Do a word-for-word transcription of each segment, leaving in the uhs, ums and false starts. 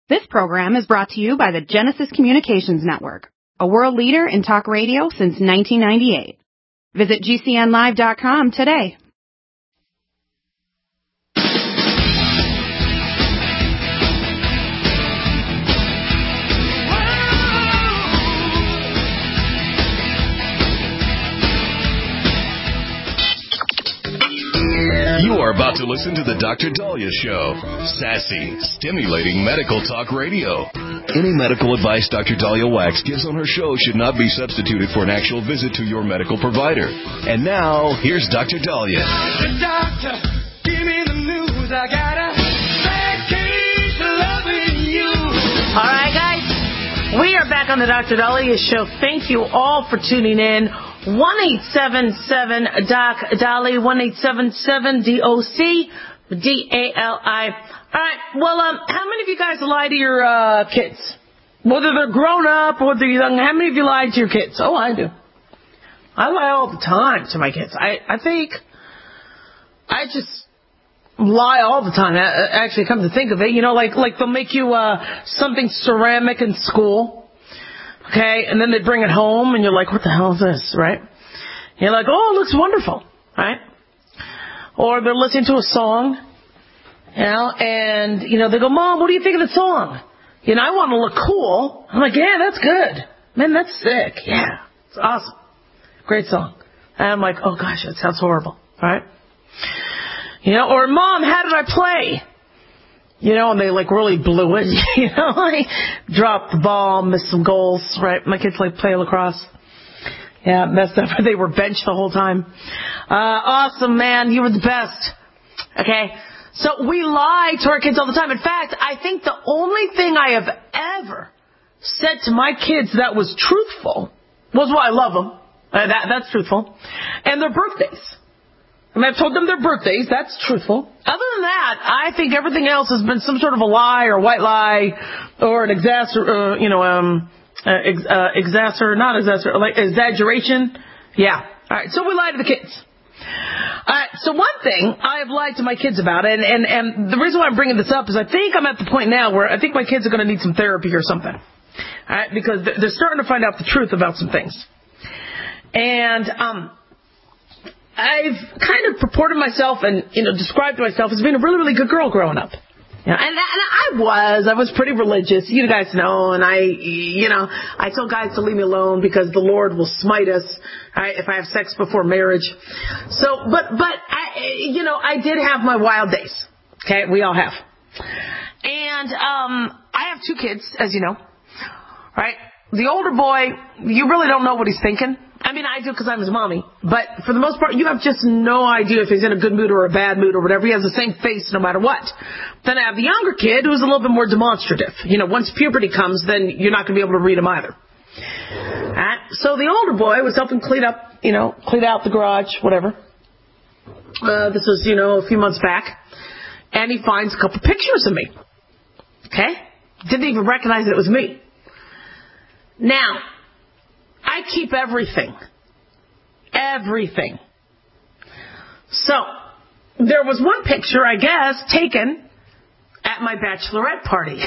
This program is brought to you by the Genesis Communications Network, a world leader in talk radio since nineteen ninety-eight. Visit G C N live dot com today. You are about to listen to the Doctor Daliah Show. Sassy, stimulating medical talk radio. Any medical advice Doctor Daliah Wax gives on her show should not be substituted for an actual visit to your medical provider. And now, here's Doctor Daliah. Doctor, give me the news. I got a bad case of loving you. All right, guys. We are back on the Doctor Daliah Show. Thank you all for tuning in. one eight seven seven D O C D A L I, one eight seven seven D O C D A L I. All right, well, um, how many of you guys lie to your uh, kids? Whether they're grown up or they're young, how many of you lie to your kids? Oh, I do. I lie all the time to my kids. I, I think I just lie all the time. I, actually, come to think of it, you know, like, like they'll make you uh, something ceramic in school. Okay, and then they bring it home, and you're like, what the hell is this, right? And you're like, oh, it looks wonderful, right? Or they're listening to a song, you know, and, you know, they go, Mom, what do you think of the song? You know, I want to look cool. I'm like, yeah, that's good. Man, that's sick. Yeah, it's awesome. Great song. And I'm like, oh, gosh, that sounds horrible, right? You know, or, Mom, how did I play? You know, and they, like, really blew it. You know, like, dropped the ball, missed some goals, right? My kids, like, play lacrosse. Yeah, messed up. They were benched the whole time. Uh, awesome, man. You were the best. Okay? So we lie to our kids all the time. In fact, I think the only thing I have ever said to my kids that was truthful was, well, I love them. Uh, that, that's truthful. And their birthdays. I mean, I've told them their birthdays. That's truthful. Other than that, I think everything else has been some sort of a lie or white lie or an exasser, uh, you know, um, uh, ex, uh, exasser, not exasser, like exaggeration. Yeah. All right. So we lie to the kids. All right. So one thing I have lied to my kids about, and, and, and the reason why I'm bringing this up is I think I'm at the point now where I think my kids are going to need some therapy or something. All right. Because they're starting to find out the truth about some things. And, um, I've kind of purported myself and, you know, described myself as being a really, really good girl growing up. You know, and, and I was. I was pretty religious. You guys know. And I, you know, I told guys to leave me alone because the Lord will smite us right, if I have sex before marriage. So, but, but, I, you know, I did have my wild days. Okay? We all have. And um, I have two kids, as you know. Right? The older boy, you really don't know what he's thinking. I mean, I do because I'm his mommy. But for the most part, you have just no idea if he's in a good mood or a bad mood or whatever. He has the same face no matter what. Then I have the younger kid who's a little bit more demonstrative. You know, once puberty comes, then you're not going to be able to read him either. Right? So the older boy was helping clean up, you know, clean out the garage, whatever. Uh, this was, you know, a few months back. And he finds a couple pictures of me. Okay? Didn't even recognize it was me. Now, I keep everything. Everything. So, there was one picture, I guess, taken at my bachelorette party.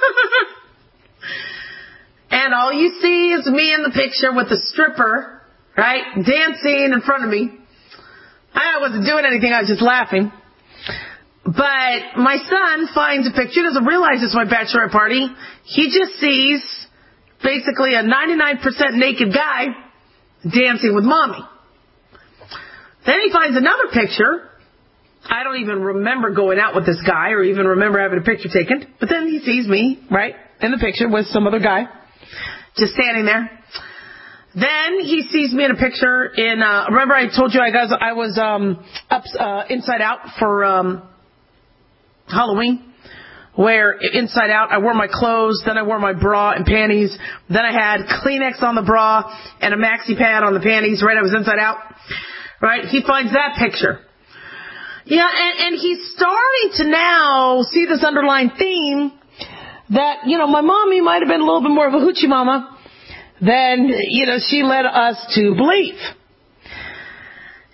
And all you see is me in the picture with the stripper, right, dancing in front of me. I wasn't doing anything, I was just laughing. But my son finds a picture, doesn't realize it's my bachelorette party. He just sees basically a ninety-nine percent naked guy dancing with mommy. Then he finds another picture. I don't even remember going out with this guy or even remember having a picture taken. But then he sees me, right, in the picture with some other guy just standing there. Then he sees me in a picture in, uh, remember I told you I guys I was um, up, uh, inside out for um, Halloween? Where inside out, I wore my clothes, then I wore my bra and panties, then I had Kleenex on the bra and a maxi pad on the panties, right? I was inside out, right? He finds that picture. Yeah, and, and he's starting to now see this underlying theme that, you know, my mommy might have been a little bit more of a hoochie mama than, you know, she led us to believe.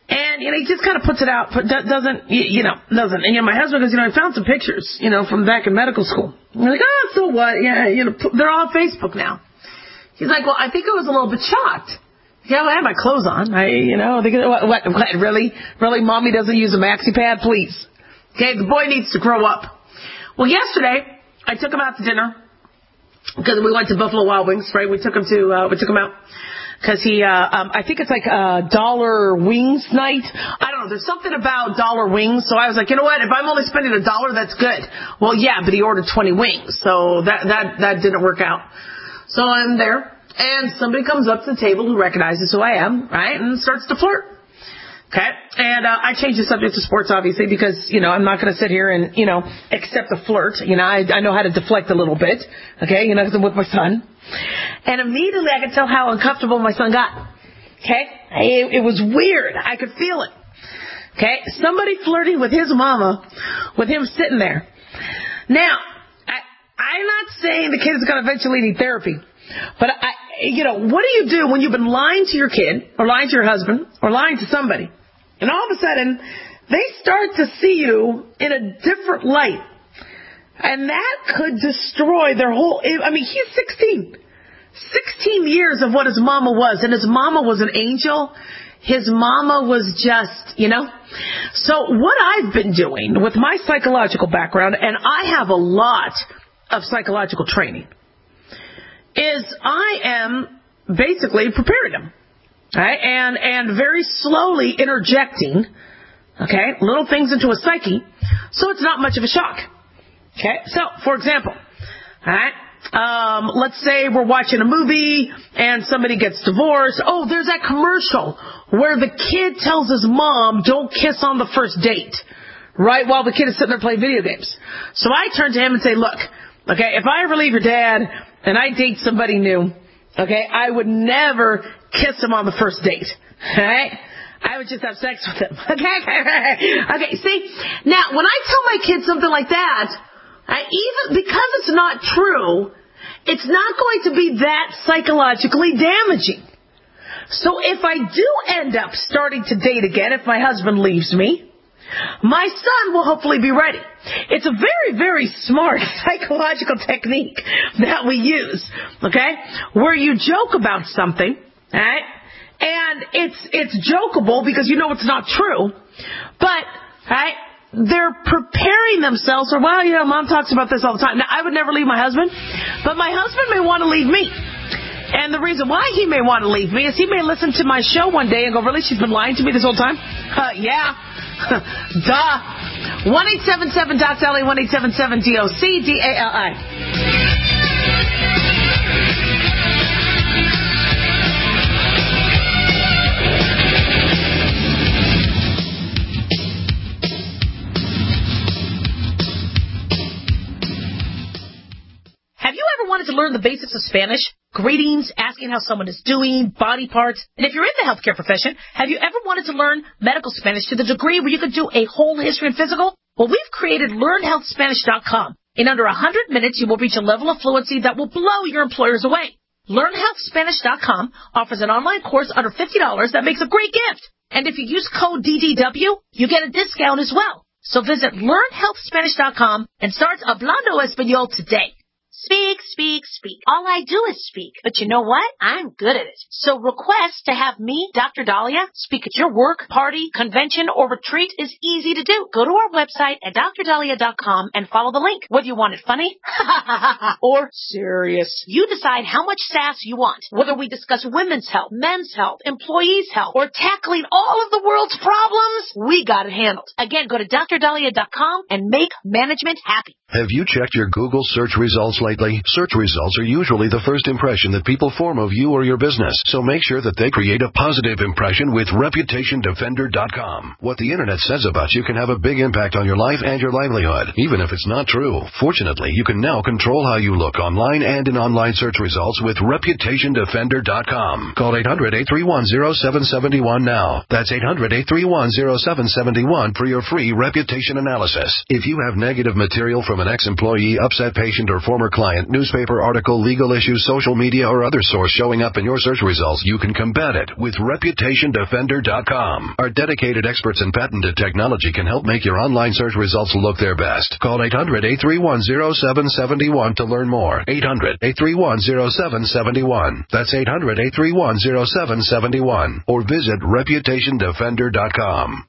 And, you know, he just kind of puts it out, but doesn't, you know, doesn't. And, you know, my husband goes, you know, I found some pictures, you know, from back in medical school. I'm like, oh, so what? Yeah, you know, they're all on Facebook now. He's like, well, I think I was a little bit shocked. Yeah, well, I had my clothes on. I, you know, they, what, what, what, really? Really, Mommy doesn't use a maxi pad? Please. Okay, the boy needs to grow up. Well, yesterday, I took him out to dinner because we went to Buffalo Wild Wings, right? We took him to, uh, we took him out. Because he, uh, um, I think it's like a dollar wings night. I don't know. There's something about dollar wings. So I was like, you know what? If I'm only spending a dollar, that's good. Well, yeah, but he ordered twenty wings. So that, that, that didn't work out. So I'm there and somebody comes up to the table who recognizes who I am, right? And starts to flirt. Okay. And, uh, I changed the subject to sports, obviously, because, you know, I'm not going to sit here and, you know, accept a flirt. You know, I, I know how to deflect a little bit. Okay. You know, because I'm with my son. And immediately I could tell how uncomfortable my son got. Okay? It, it was weird. I could feel it. Okay? Somebody flirting with his mama, with him sitting there. Now, I, I'm not saying the kid's going to eventually need therapy. But, I, you know, what do you do when you've been lying to your kid, or lying to your husband, or lying to somebody, and all of a sudden, they start to see you in a different light. And that could destroy their whole, I mean, he's sixteen. sixteen years of what his mama was. And his mama was an angel. His mama was just, you know. So what I've been doing with my psychological background, and I have a lot of psychological training, is I am basically preparing him. Right? And, and very slowly interjecting, okay, little things into a psyche, so it's not much of a shock. Okay, so, for example, all right, um, let's say we're watching a movie and somebody gets divorced. Oh, there's that commercial where the kid tells his mom, don't kiss on the first date, right, while the kid is sitting there playing video games. So I turn to him and say, look, okay, if I ever leave your dad and I date somebody new, okay, I would never kiss him on the first date, all right? I would just have sex with him. Okay, okay, see, now when I tell my kids something like that, I, even because it's not true, it's not going to be that psychologically damaging. So if I do end up starting to date again, if my husband leaves me, my son will hopefully be ready. It's a very, very smart psychological technique that we use, okay, where you joke about something, all right, and it's it's jokeable because you know it's not true, but, all right, they're preparing themselves for, well, you know, Mom talks about this all the time. Now, I would never leave my husband, but my husband may want to leave me. And the reason why he may want to leave me is he may listen to my show one day and go, really, she's been lying to me this whole time? Uh, yeah. Duh. one eight seven seven D O C T L I, one eight seven seven D O C D A L I. Have you ever wanted to learn the basics of Spanish? Greetings, asking how someone is doing, body parts. And if you're in the healthcare profession, have you ever wanted to learn medical Spanish to the degree where you could do a whole history and physical? Well, we've created learn health spanish dot com. In under one hundred minutes, you will reach a level of fluency that will blow your employers away. learn health spanish dot com offers an online course under fifty dollars that makes a great gift. And if you use code D D W, you get a discount as well. So visit learn health spanish dot com and start Hablando Español today. Speak, speak, speak. All I do is speak. But you know what? I'm good at it. So request to have me, Doctor Dahlia, speak at your work, party, convention, or retreat is easy to do. Go to our website at dr dahlia dot com and follow the link. Whether you want it funny or serious, you decide how much sass you want. Whether we discuss women's health, men's health, employees' health, or tackling all of the world's problems, we got it handled. Again, go to dr dahlia dot com and make management happy. Have you checked your Google search results lately? Search results are usually the first impression that people form of you or your business, so make sure that they create a positive impression with reputation defender dot com. What the internet says about you can have a big impact on your life and your livelihood, even if it's not true. Fortunately, you can now control how you look online and in online search results with reputation defender dot com. Call eight hundred, eight three one, zero seven seven one now. That's eight hundred, eight three one, zero seven seven one for your free reputation analysis. If you have negative material from an ex-employee, upset patient, or former whatever client, newspaper, article, legal issue, social media, or other source showing up in your search results, you can combat it with Reputation Defender dot com. Our dedicated experts in patented technology can help make your online search results look their best. Call eight hundred, eight three one, zero seven seven one to learn more. eight hundred, eight three one, zero seven seven one. That's eight hundred, eight three one, zero seven seven one. Or visit Reputation Defender dot com.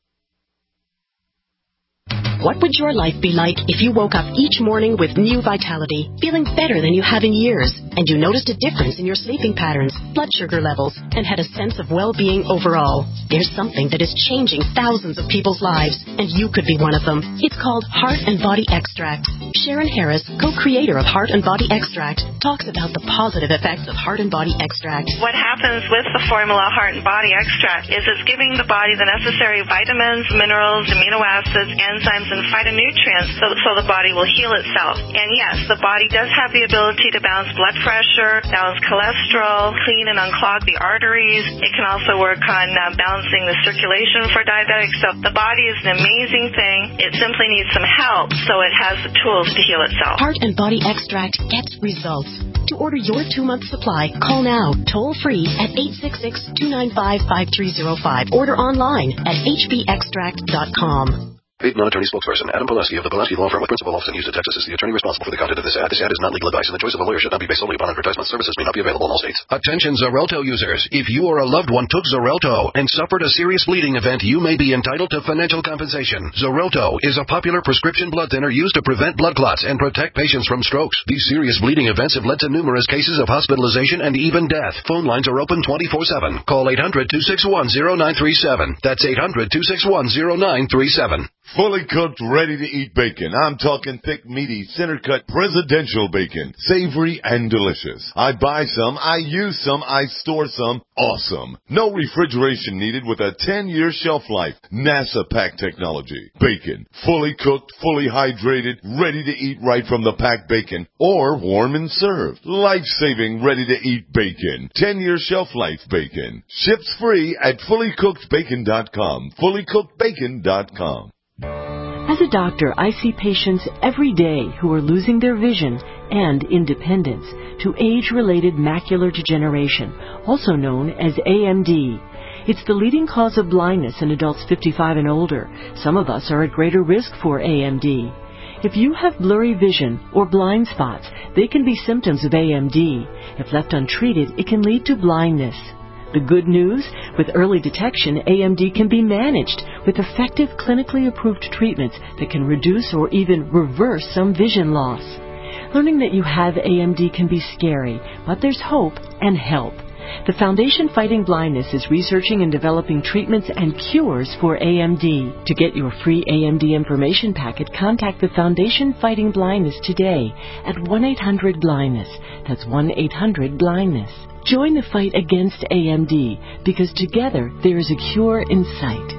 What would your life be like if you woke up each morning with new vitality, feeling better than you have in years, and you noticed a difference in your sleeping patterns, blood sugar levels, and had a sense of well-being overall? There's something that is changing thousands of people's lives, and you could be one of them. It's called Heart and Body Extract. Sharon Harris, co-creator of Heart and Body Extract, talks about the positive effects of Heart and Body Extract. What happens with the formula Heart and Body Extract is it's giving the body the necessary vitamins, minerals, amino acids, enzymes, and phytonutrients so, so the body will heal itself. And yes, the body does have the ability to balance blood pressure, balance cholesterol, clean and unclog the arteries. It can also work on uh, balancing the circulation for diabetics. So the body is an amazing thing. It simply needs some help so it has the tools to heal itself. Heart and Body Extract gets results. To order your two-month supply, call now, toll-free at eight six six, two nine five, five three zero five. Order online at h b extract dot com. Paid non-attorney spokesperson Adam Poleski of the Poleski Law Firm with principal office in Houston, Texas is the attorney responsible for the content of this ad. This ad is not legal advice, and the choice of a lawyer should not be based solely upon advertisement. Services may not be available in all states. Attention Xarelto users. If you or a loved one took Xarelto and suffered a serious bleeding event, you may be entitled to financial compensation. Xarelto is a popular prescription blood thinner used to prevent blood clots and protect patients from strokes. These serious bleeding events have led to numerous cases of hospitalization and even death. Phone lines are open twenty-four seven. Call eight hundred, two six one, zero nine three seven. That's eight hundred, two six one, zero nine three seven. Fully cooked, ready-to-eat bacon. I'm talking thick, meaty, center-cut, presidential bacon. Savory and delicious. I buy some, I use some, I store some. Awesome. No refrigeration needed with a ten-year shelf life. NASA pack technology. Bacon. Fully cooked, fully hydrated, ready to eat right from the packed bacon. Or warm and served. Life-saving, ready-to-eat bacon. ten-year shelf life bacon. Ships free at fully cooked bacon dot com. fully cooked bacon dot com. As a doctor, I see patients every day who are losing their vision and independence to age-related macular degeneration, also known as A M D. It's the leading cause of blindness in adults fifty-five and older. Some of us are at greater risk for A M D. If you have blurry vision or blind spots, they can be symptoms of A M D. If left untreated, it can lead to blindness. The good news, with early detection, A M D can be managed with effective clinically approved treatments that can reduce or even reverse some vision loss. Learning that you have A M D can be scary, but there's hope and help. The Foundation Fighting Blindness is researching and developing treatments and cures for A M D. To get your free A M D information packet, contact the Foundation Fighting Blindness today at one eight hundred blindness. That's one eight hundred blindness. Join the fight against A M D, because together there is a cure in sight.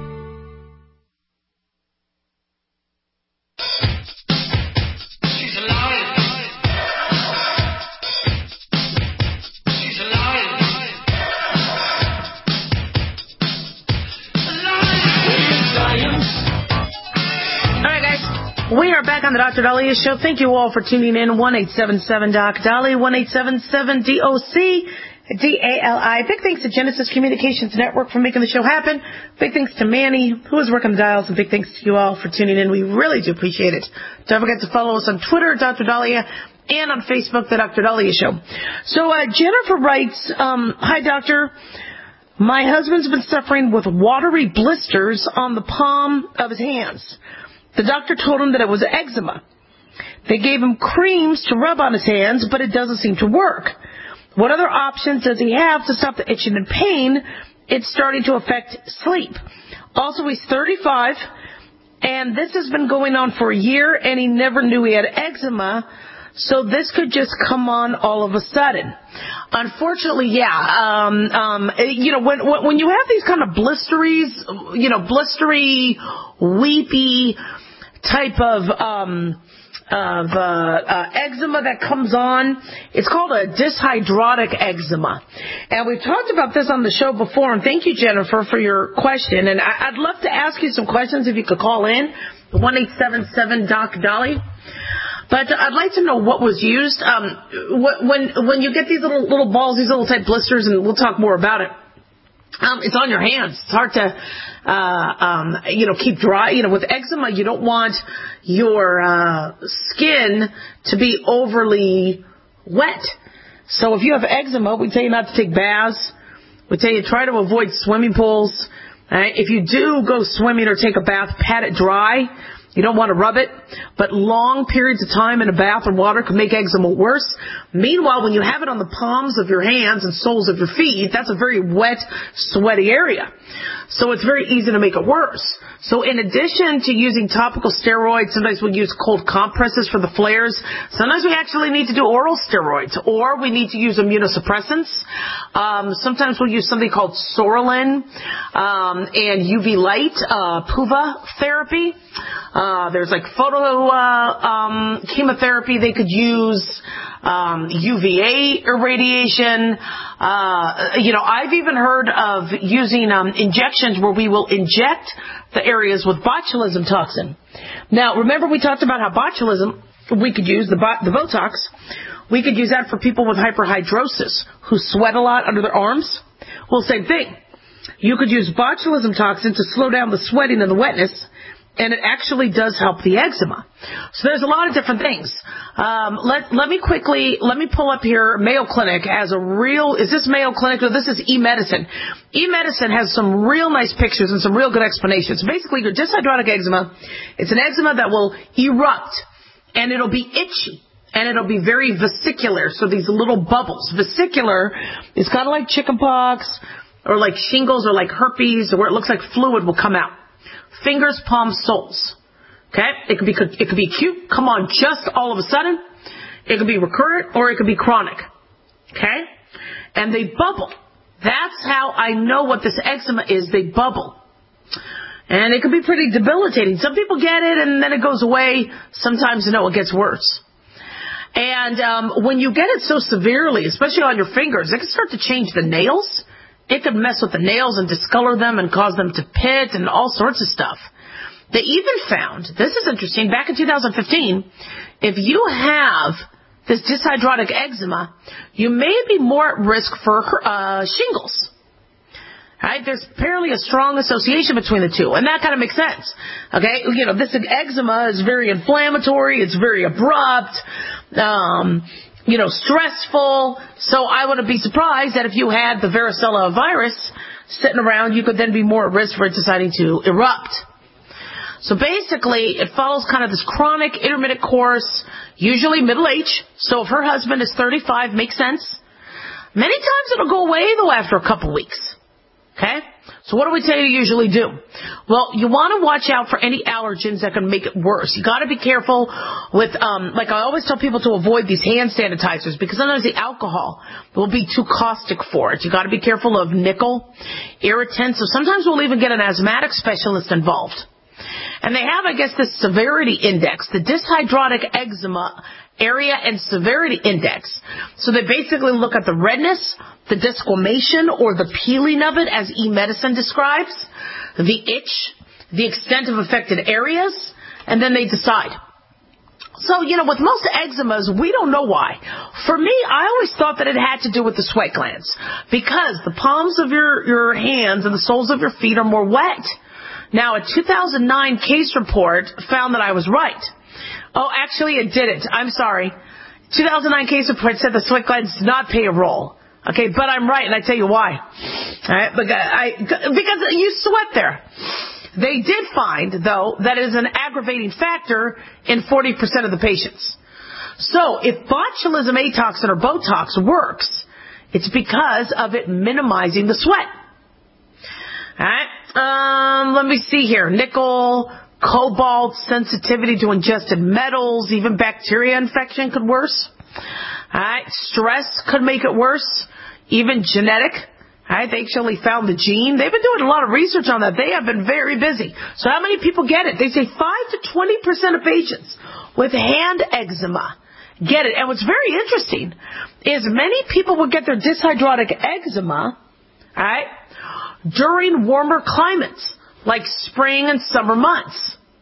We are back on the Doctor Daliah Show. Thank you all for tuning in. one eight seven seven Doc Dali, one eight seven seven D O C D A L I. Big thanks to Genesis Communications Network for making the show happen. Big thanks to Manny, who is working the dials, and big thanks to you all for tuning in. We really do appreciate it. Don't forget to follow us on Twitter, Doctor Daliah, and on Facebook, The Doctor Daliah Show. So uh, Jennifer writes, um, Hi, Doctor. My husband's been suffering with watery blisters on the palm of his hands. The doctor told him that it was eczema. They gave him creams to rub on his hands, but it doesn't seem to work. What other options does he have to stop the itching and pain? It's starting to affect sleep. Also, he's thirty-five, and this has been going on for a year, and he never knew he had eczema, so this could just come on all of a sudden. Unfortunately, yeah, um, um, you know, when when you have these kind of blisteries, you know, blistery, weepy type of um, of uh, uh, eczema that comes on, it's called a dyshydrotic eczema. And we've talked about this on the show before, and thank you, Jennifer, for your question. And I, I'd love to ask you some questions if you could call in, one eight seven seven Doc Dolly. But I'd like to know what was used. Um, when when you get these little little balls, these little type blisters, and we'll talk more about it. Um, it's on your hands. It's hard to, uh, um, you know, keep dry. You know, with eczema, you don't want your uh, skin to be overly wet. So if you have eczema, we tell you not to take baths. We tell you try to avoid swimming pools. Right? If you do go swimming or take a bath, pat it dry. You don't want to rub it, but long periods of time in a bath or water can make eczema worse. Meanwhile, when you have it on the palms of your hands and soles of your feet, that's a very wet, sweaty area. So it's very easy to make it worse. So in addition to using topical steroids, sometimes we use cold compresses for the flares. Sometimes we actually need to do oral steroids, or we need to use immunosuppressants. Um, sometimes we'll use something called Sorolin um, and U V light, uh, P U V A therapy. Uh, there's like photo uh, um, chemotherapy they could use, um, U V A irradiation. Uh, you know, I've even heard of using um, injections where we will inject the areas with botulism toxin. Now, remember we talked about how botulism, we could use the, bo- the Botox. We could use that for people with hyperhidrosis who sweat a lot under their arms. Well, same thing. You could use botulism toxin to slow down the sweating and the wetness, and it actually does help the eczema. So there's a lot of different things. Um, let, let me quickly, let me pull up here. Mayo Clinic has a real, is this Mayo Clinic? No, this is eMedicine. eMedicine has some real nice pictures and some real good explanations. Basically, your dyshydrotic eczema, it's an eczema that will erupt, and it'll be itchy, and it'll be very vesicular, so these little bubbles. Vesicular is kind of like chickenpox, or like shingles, or like herpes, or where it looks like fluid will come out. Fingers, palms, soles. Okay? It could be, it could be acute, come on just all of a sudden. It could be recurrent, or it could be chronic. Okay? And they bubble. That's how I know what this eczema is. They bubble. And it can be pretty debilitating. Some people get it and then it goes away. Sometimes, you know, it gets worse. And um, when you get it so severely, especially on your fingers, it can start to change the nails. It could mess with the nails and discolor them and cause them to pit and all sorts of stuff. They even found, this is interesting, back in two thousand fifteen, if you have this dyshydrotic eczema, you may be more at risk for uh, shingles. Right? There's apparently a strong association between the two, and that kind of makes sense. Okay, you know, this eczema is very inflammatory, it's very abrupt, um, you know, stressful. So I wouldn't be surprised that if you had the varicella virus sitting around, you could then be more at risk for it deciding to erupt. So basically, it follows kind of this chronic intermittent course, usually middle age. So if her husband is thirty-five, makes sense. Many times it'll go away, though, after a couple weeks. Okay? So what do we tell you to usually do? Well, you want to watch out for any allergens that can make it worse. You got to be careful with, um, like I always tell people to avoid these hand sanitizers because sometimes the alcohol will be too caustic for it. You got to be careful of nickel, irritants. So sometimes we'll even get an asthmatic specialist involved. And they have, I guess, this severity index, the dyshydrotic eczema area and severity index. So they basically look at the redness, the desquamation or the peeling of it, as eMedicine describes, the itch, the extent of affected areas, and then they decide. So, you know, with most eczemas, we don't know why. For me, I always thought that it had to do with the sweat glands because the palms of your, your hands and the soles of your feet are more wet. Now, a two thousand nine case report found that I was right. Oh, actually, it didn't. I'm sorry. two thousand nine case report said the sweat glands did not play a role. Okay, but I'm right, and I tell you why. All right, because, I, because you sweat there. They did find, though, that it is an aggravating factor in forty percent of the patients. So, if botulism atoxin or Botox works, it's because of it minimizing the sweat. All right. Um, let me see here. Nickel, cobalt, sensitivity to ingested metals, even bacteria infection could worse. All right. Stress could make it worse. Even genetic. All right. They actually found the gene. They've been doing a lot of research on that. They have been very busy. So how many people get it? They say five to twenty percent of patients with hand eczema get it. And what's very interesting is many people will get their dyshydrotic eczema, all right, during warmer climates, like spring and summer months.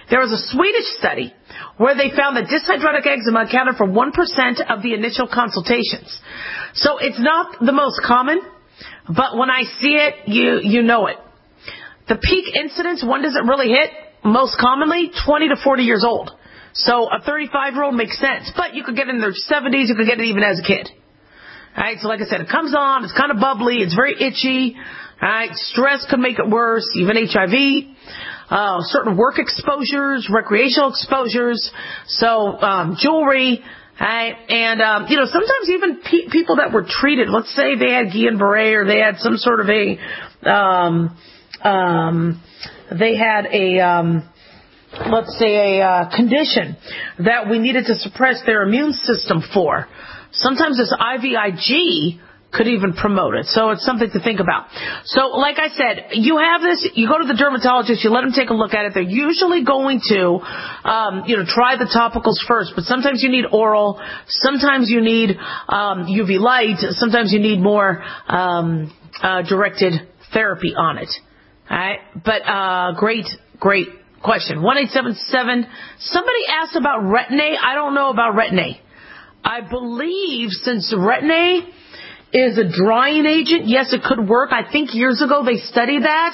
There was a Swedish study where they found that dyshydrotic eczema accounted for one percent of the initial consultations. So it's not the most common, but when I see it, you, you know it. The peak incidence, when does it really hit? Most commonly, twenty to forty years old. So a thirty-five-year-old makes sense, but you could get it in their seventies, you could get it even as a kid. Alright, so like I said, it comes on, it's kind of bubbly, it's very itchy. Alright, stress could make it worse, even H I V. Uh, certain work exposures, recreational exposures, so um, jewelry, right? And um, you know, sometimes even pe- people that were treated, let's say they had Guillain-Barré or they had some sort of a, um, um, they had a, um, let's say a uh, condition that we needed to suppress their immune system for. Sometimes this I V I G could even promote it. So it's something to think about. So like I said, you have this, you go to the dermatologist, you let them take a look at it. They're usually going to, um, you know, try the topicals first, but sometimes you need oral, sometimes you need um, U V light, sometimes you need more um, uh, directed therapy on it. All right? But uh, great, great question. one eight seven seven, somebody asked about Retin-A. I don't know about Retin-A. I believe since Retin-A is a drying agent, yes, it could work. I think years ago they studied that.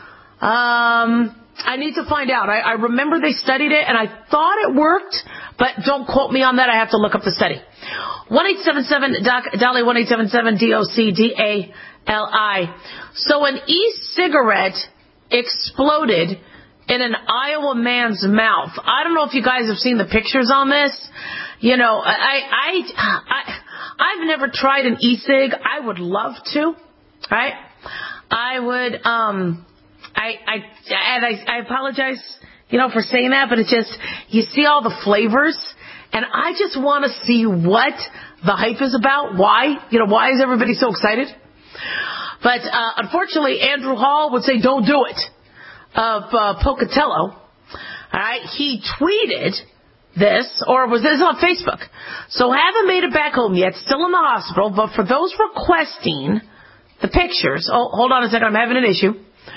Um, I need to find out. I, I remember they studied it, and I thought it worked, but don't quote me on that. I have to look up the study. one eight seven seven, Doc, Dolly, one eight seven seven, D O C D A L I. So an e-cigarette exploded in an Iowa man's mouth. I don't know if you guys have seen the pictures on this. You know, I, I, I, I've never tried an e-cig. I would love to, right? I would, um, I, I, and I, I apologize, you know, for saying that, but it's just, you see all the flavors, and I just want to see what the hype is about. Why? You know, why is everybody so excited? But, uh, unfortunately, Andrew Hall would say, don't do it, of, uh, Pocatello. All right. He tweeted this, or was this on Facebook? So haven't made it back home yet, still in the hospital, but for those requesting the pictures, oh, hold on a second, I'm having an issue.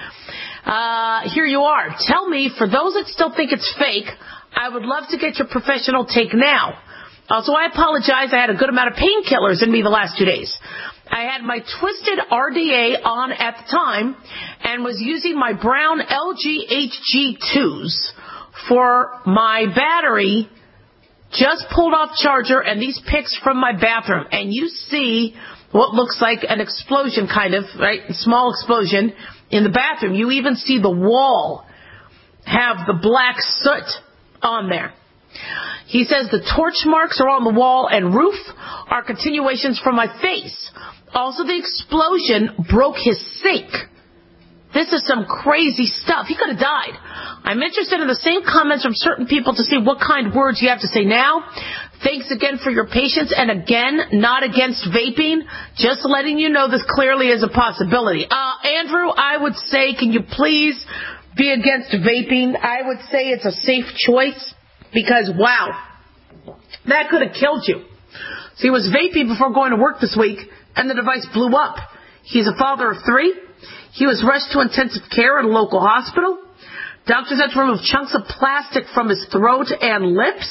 Uh, here you are. Tell me, for those that still think it's fake, I would love to get your professional take now. Also, I apologize, I had a good amount of painkillers in me the last two days. I had my twisted R D A on at the time and was using my brown L G H G twos for my battery, just pulled off charger, and these pics from my bathroom. And you see what looks like an explosion, kind of, right? A small explosion in the bathroom. You even see the wall have the black soot on there. He says the torch marks are on the wall and roof are continuations from my face. Also, the explosion broke his sink. This is some crazy stuff. He could have died. I'm interested in the same comments from certain people to see what kind of words you have to say now. Thanks again for your patience. And again, not against vaping. Just letting you know this clearly is a possibility. Uh, Andrew, I would say, can you please be against vaping? I would say it's a safe choice because, wow, that could have killed you. So he was vaping before going to work this week, and the device blew up. He's a father of three. He was rushed to intensive care at a local hospital. Doctors had to remove chunks of plastic from his throat and lips.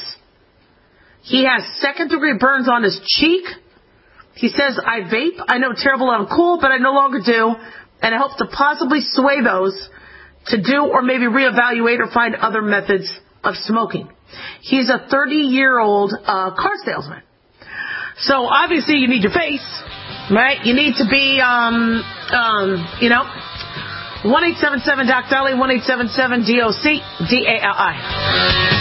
He has second-degree burns on his cheek. He says, I vape. I know terrible and cool, but I no longer do, and I hope to possibly sway those to do or maybe reevaluate or find other methods of smoking. He's a thirty-year-old uh, car salesman. So obviously you need your face, right? You need to be, um, um, you know, one eight seven seven Doc Dolly, one eight seven seven D O C D A L I.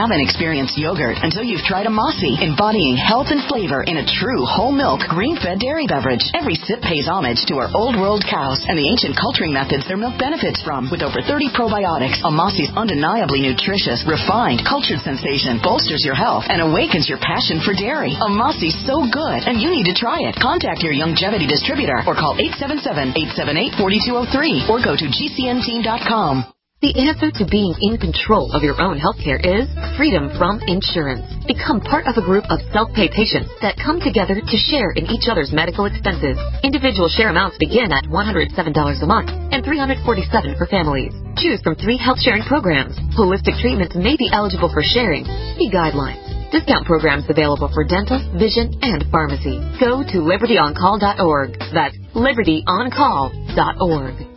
haven't experienced yogurt until you've tried a Mossy, embodying health and flavor in a true whole milk, green-fed dairy beverage. Every sip pays homage to our old world cows and the ancient culturing methods their milk benefits from. With over thirty probiotics, a Mossy's undeniably nutritious, refined, cultured sensation bolsters your health and awakens your passion for dairy. A Mossy's so good, and you need to try it. Contact your Youngevity distributor or call eight seven seven, eight seven eight, four two zero three or go to G C N team dot com. The answer to being in control of your own healthcare is freedom from insurance. Become part of a group of self-pay patients that come together to share in each other's medical expenses. Individual share amounts begin at one hundred seven dollars a month and three hundred forty-seven dollars for families. Choose from three health sharing programs. Holistic treatments may be eligible for sharing. See guidelines. Discount programs available for dental, vision, and pharmacy. Go to liberty on call dot org. That's liberty on call dot org.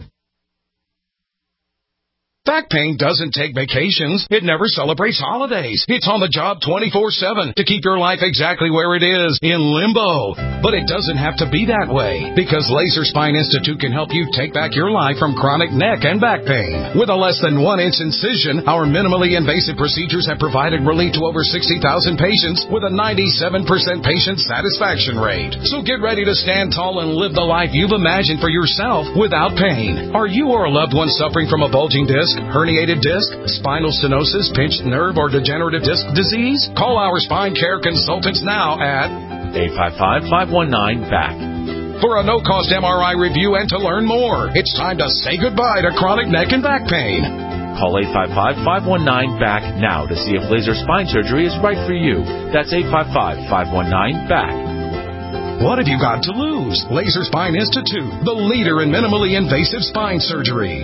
Back pain doesn't take vacations. It never celebrates holidays. It's on the job twenty-four seven to keep your life exactly where it is, in limbo. But it doesn't have to be that way, because Laser Spine Institute can help you take back your life from chronic neck and back pain. With a less than one inch incision, our minimally invasive procedures have provided relief to over sixty thousand patients with a ninety-seven percent patient satisfaction rate. So get ready to stand tall and live the life you've imagined for yourself without pain. Are you or a loved one suffering from a bulging disc, herniated disc, spinal stenosis, pinched nerve, or degenerative disc disease? Call our spine care consultants now at eight five five, five one nine, B A C for a no-cost M R I review and to learn more. It's time to say goodbye to chronic neck and back pain. Call eight five five, five one nine, B A C now to see if laser spine surgery is right for you. That's eight five five, five one nine, B A C. What have you got to lose? Laser Spine Institute, the leader in minimally invasive spine surgery.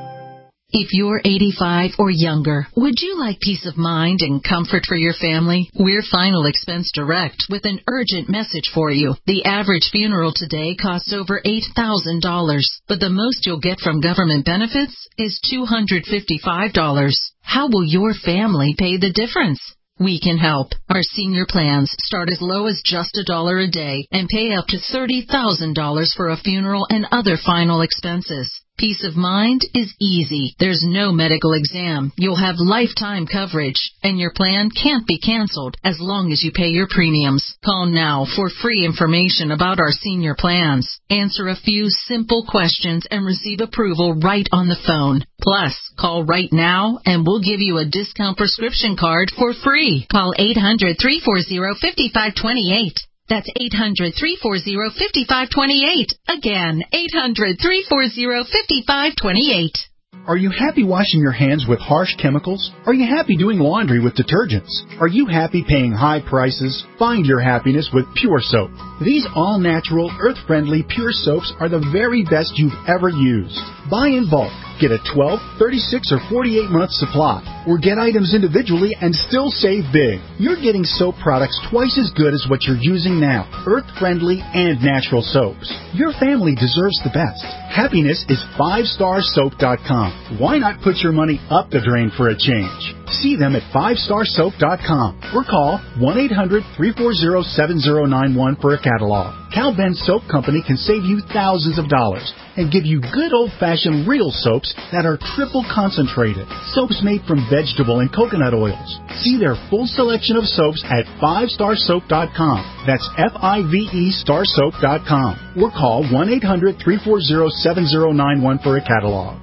If you're eighty-five or younger, would you like peace of mind and comfort for your family? We're Final Expense Direct with an urgent message for you. The average funeral today costs over eight thousand dollars, but the most you'll get from government benefits is two hundred fifty-five dollars. How will your family pay the difference? We can help. Our senior plans start as low as just a dollar a day and pay up to thirty thousand dollars for a funeral and other final expenses. Peace of mind is easy. There's no medical exam. You'll have lifetime coverage, and your plan can't be canceled as long as you pay your premiums. Call now for free information about our senior plans. Answer a few simple questions and receive approval right on the phone. Plus, call right now and we'll give you a discount prescription card for free. Call eight hundred, three four zero, five five two eight. That's eight hundred, three four zero, five five two eight. Again, eight hundred, three four zero, five five two eight. Are you happy washing your hands with harsh chemicals? Are you happy doing laundry with detergents? Are you happy paying high prices? Find your happiness with Pure Soap. These all-natural, earth-friendly Pure Soaps are the very best you've ever used. Buy in bulk. Get a twelve, thirty-six, or forty-eight month supply, or get items individually and still save big. You're getting soap products twice as good as what you're using now, earth-friendly and natural soaps. Your family deserves the best. Happiness is five star soap dot com. Why not put your money up the drain for a change? See them at five star soap dot com or call one eight hundred, three four zero, seven zero nine one for a catalog. Cal Ben Soap Company can save you thousands of dollars and give you good old-fashioned real soaps that are triple concentrated. Soaps made from vegetable and coconut oils. See their full selection of soaps at five star soap dot com. That's F I V E star soap dot com. Or call one eight hundred, three four zero, seven zero nine one for a catalog.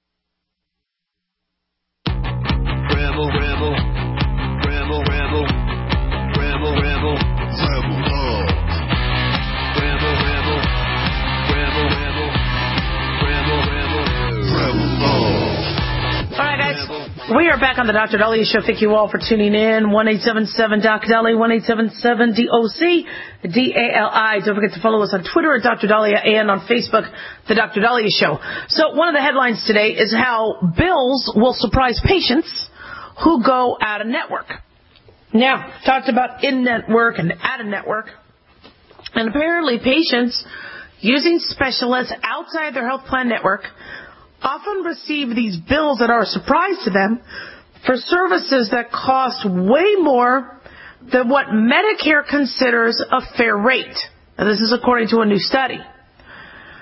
Rebel, rebel, rebel, rebel, rebel, rebel, rebel love. Rebel, rebel, rebel, rebel, rebel, rebel, rebel love. All right, guys. We are back on the Doctor Daliah Show. Thank you all for tuning in. one eight seven seven D O C Daliah, one eight seven seven D O C D A L I. Don't forget to follow us on Twitter at Doctor Daliah and on Facebook, The Doctor Daliah Show. So one of the headlines today is how bills will surprise patients who go out of network. Now, talked about in-network and out-of-network. And apparently patients using specialists outside their health plan network often receive these bills that are a surprise to them for services that cost way more than what Medicare considers a fair rate. Now, this is according to a new study.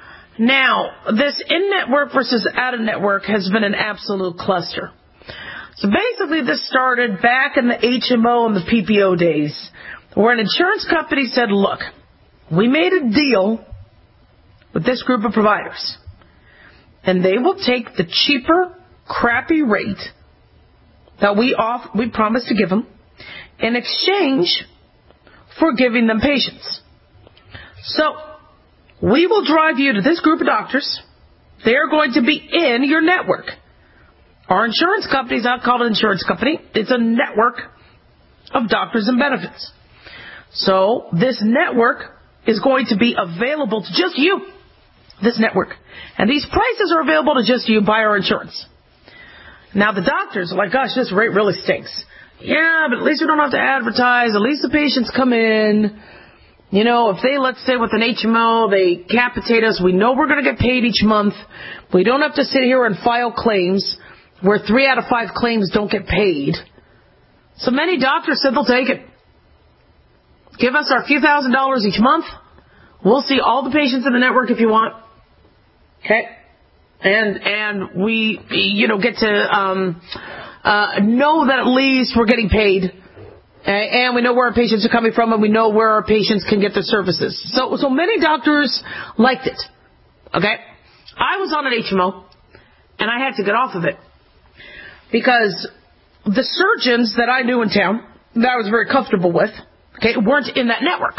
Now, this in-network versus out-of-network has been an absolute cluster. So basically this started back in the H M O and the P P O days, where an insurance company said, look, we made a deal with this group of providers, and they will take the cheaper, crappy rate that we off we promised to give them in exchange for giving them patients. So we will drive you to this group of doctors. They're going to be in your network. Our insurance company is not called an insurance company. It's a network of doctors and benefits. So this network is going to be available to just you, this network. And these prices are available to just you by our insurance. Now the doctors are like, gosh, this rate really stinks. Yeah, but at least we don't have to advertise. At least the patients come in. You know, if they, let's say with an H M O, they capitate us, we know we're going to get paid each month. We don't have to sit here and file claims where three out of five claims don't get paid. So many doctors said they'll take it. Give us our few thousand dollars each month. We'll see all the patients in the network if you want. Okay? And, and we, you know, get to, um, uh, know that at least we're getting paid. And we know where our patients are coming from, and we know where our patients can get their services. So, so many doctors liked it. Okay? I was on an H M O, and I had to get off of it. Because the surgeons that I knew in town, that I was very comfortable with, okay, weren't in that network.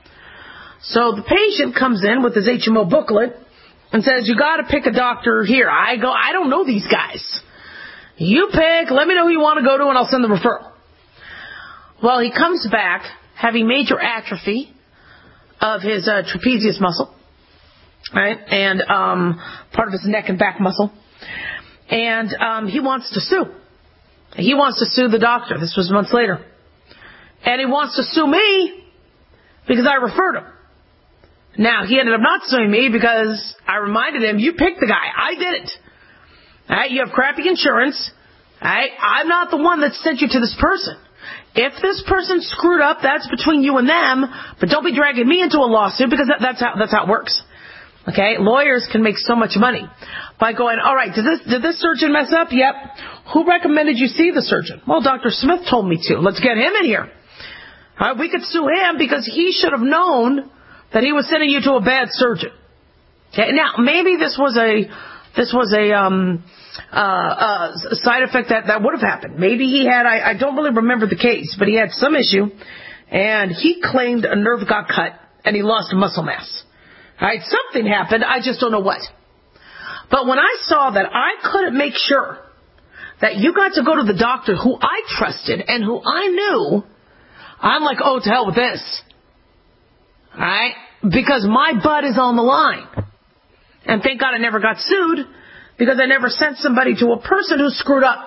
So the patient comes in with his H M O booklet and says, you gotta pick a doctor here. I go, I don't know these guys. You pick, let me know who you want to go to, and I'll send the referral. Well, he comes back having major atrophy of his uh, trapezius muscle, right, and um, part of his neck and back muscle, and um, he wants to sue. He wants to sue the doctor. This was months later. And he wants to sue me because I referred him. Now, he ended up not suing me because I reminded him, you picked the guy. I didn't. All right, you have crappy insurance. All right, I'm not the one that sent you to this person. If this person screwed up, that's between you and them, but don't be dragging me into a lawsuit because that, that's how that's how it works. Okay? Lawyers can make so much money by going, all right, did this did this surgeon mess up? Yep. Who recommended you see the surgeon? Well, Doctor Smith told me to. Let's get him in here. All right, we could sue him because he should have known that he was sending you to a bad surgeon. Okay? Now, maybe this was a this was a um Uh, uh, side effect that, that would have happened. Maybe he had, I, I don't really remember the case, but he had some issue, and he claimed a nerve got cut, and he lost muscle mass. Alright, something happened, I just don't know what. But when I saw that I couldn't make sure that you got to go to the doctor who I trusted and who I knew, I'm like, oh, to hell with this. Alright? Because my butt is on the line. And thank God I never got sued, because I never sent somebody to a person who screwed up.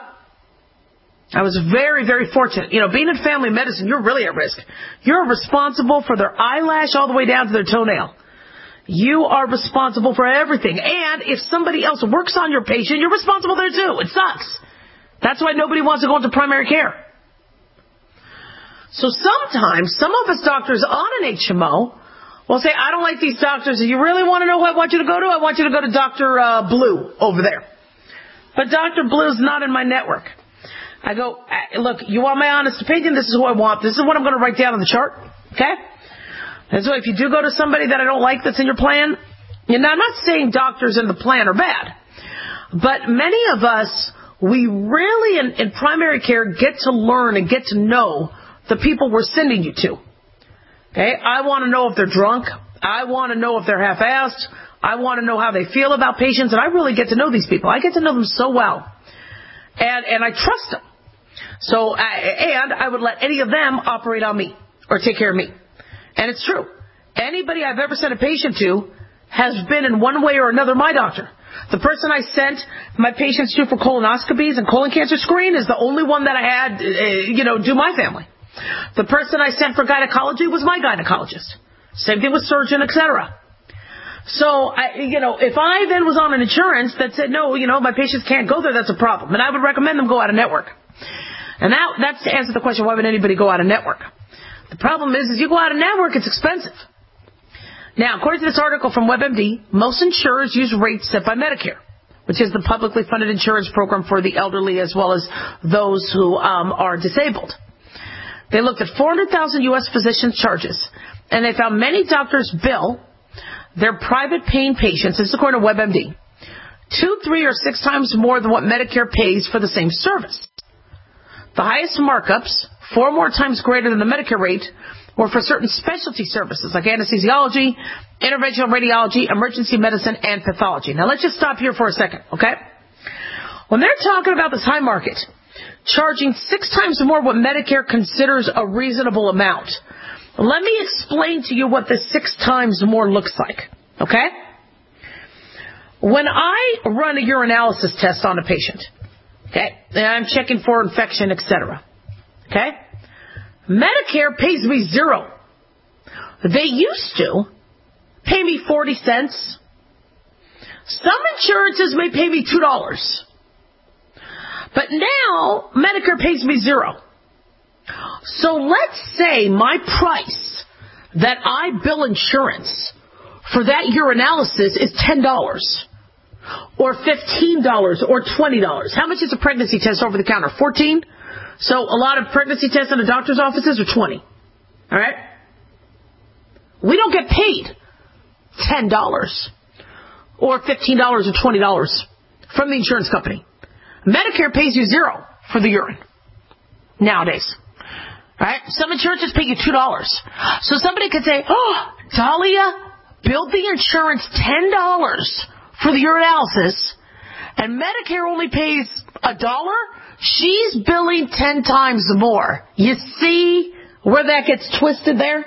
I was very, very fortunate. You know, being in family medicine, you're really at risk. You're responsible for their eyelash all the way down to their toenail. You are responsible for everything. And if somebody else works on your patient, you're responsible there too. It sucks. That's why nobody wants to go into primary care. So sometimes, some of us doctors on an H M O will say, I don't like these doctors. If you really want to know who I want you to go to, I want you to go to Doctor Uh, Blue over there. But Doctor Blue's not in my network. I go, look, you want my honest opinion? This is who I want. This is what I'm going to write down on the chart. Okay? And so if you do go to somebody that I don't like that's in your plan, and I'm not saying doctors in the plan are bad, but many of us, we really in, in primary care get to learn and get to know the people we're sending you to. Okay, I want to know if they're drunk. I want to know if they're half-assed. I want to know how they feel about patients, and I really get to know these people. I get to know them so well, and and I trust them. So, I, and I would let any of them operate on me or take care of me. And it's true. Anybody I've ever sent a patient to has been in one way or another my doctor. The person I sent my patients to for colonoscopies and colon cancer screen is the only one that I had, uh, you know, do my family. The person I sent for gynecology was my gynecologist. Same thing with surgeon, et cetera. So, I, you know, if I then was on an insurance that said, no, you know, my patients can't go there, that's a problem. And I would recommend them go out of network. And that, that's to answer the question, why would anybody go out of network? The problem is, is you go out of network, it's expensive. Now, according to this article from WebMD, most insurers use rates set by Medicare. which is the publicly funded insurance program for the elderly as well as those who um, are disabled. They looked at four hundred thousand U S physician charges, and they found many doctors bill their private paying patients, this is according to WebMD, two, three, or six times more than what Medicare pays for the same service. The highest markups, four more times greater than the Medicare rate, were for certain specialty services like anesthesiology, interventional radiology, emergency medicine, and pathology. Now, let's just stop here for a second, okay? When they're talking about this high market, charging six times more what Medicare considers a reasonable amount, let me explain to you what this six times more looks like, okay? When I run a urinalysis test on a patient, okay, and I'm checking for infection, et cetera, okay, Medicare pays me zero. They used to pay me forty cents. Some insurances may pay me two dollars. But now, Medicare pays me zero. So let's say my price that I bill insurance for that urinalysis is ten dollars or fifteen dollars or twenty dollars. How much is a pregnancy test over the counter? fourteen dollars? So a lot of pregnancy tests in the doctor's offices are twenty dollars. All right? We don't get paid ten dollars or fifteen dollars or twenty dollars from the insurance company. Medicare pays you zero for the urine nowadays. All right? Some insurances pay you two dollars. So somebody could say, oh, Dahlia billed the insurance ten dollars for the urinalysis, and Medicare only pays a dollar. She's billing ten times more. You see where that gets twisted there?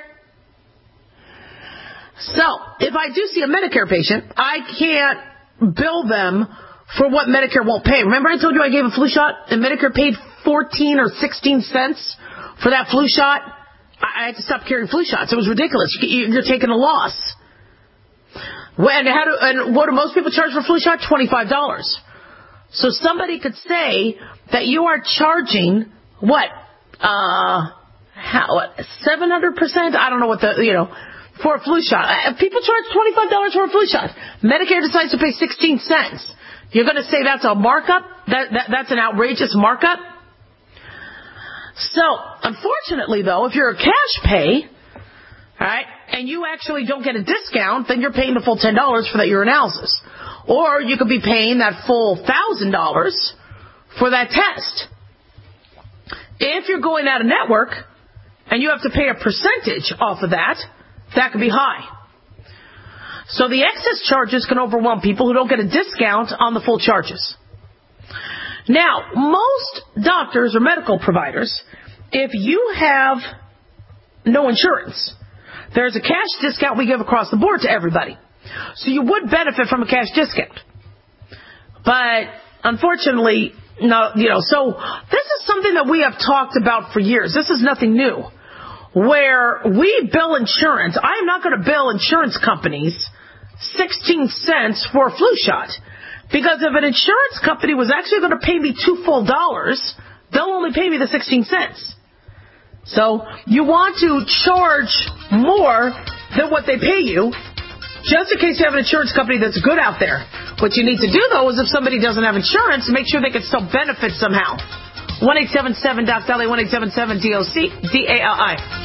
So, if I do see a Medicare patient, I can't bill them for what Medicare won't pay. Remember I told you I gave a flu shot and Medicare paid fourteen or sixteen cents for that flu shot? I had to stop carrying flu shots. It was ridiculous. You're taking a loss. And, how do, and what do most people charge for a flu shot? twenty-five dollars. So somebody could say that you are charging, what, uh, how, what, seven hundred percent? I don't know what the, you know, for a flu shot. People charge twenty-five dollars for a flu shot. Medicare decides to pay sixteen cents. You're going to say that's a markup? That, that That's an outrageous markup? So, unfortunately, though, if you're a cash pay, all right, and you actually don't get a discount, then you're paying the full ten dollars for that urinalysis. Or you could be paying that full one thousand dollars for that test. If you're going out of network and you have to pay a percentage off of that, that could be high. So the excess charges can overwhelm people who don't get a discount on the full charges. Now, most doctors or medical providers, if you have no insurance, there's a cash discount we give across the board to everybody. So you would benefit from a cash discount. But unfortunately, no, you know, so this is something that we have talked about for years. This is nothing new. Where we bill insurance, I am not going to bill insurance companies sixteen cents for a flu shot. Because if an insurance company was actually going to pay me two full dollars, they'll only pay me the sixteen cents. So you want to charge more than what they pay you, just in case you have an insurance company that's good out there. What you need to do, though, is if somebody doesn't have insurance, make sure they can still benefit somehow. one eight seven seven D O C, one eight seven seven D O C, D A L I.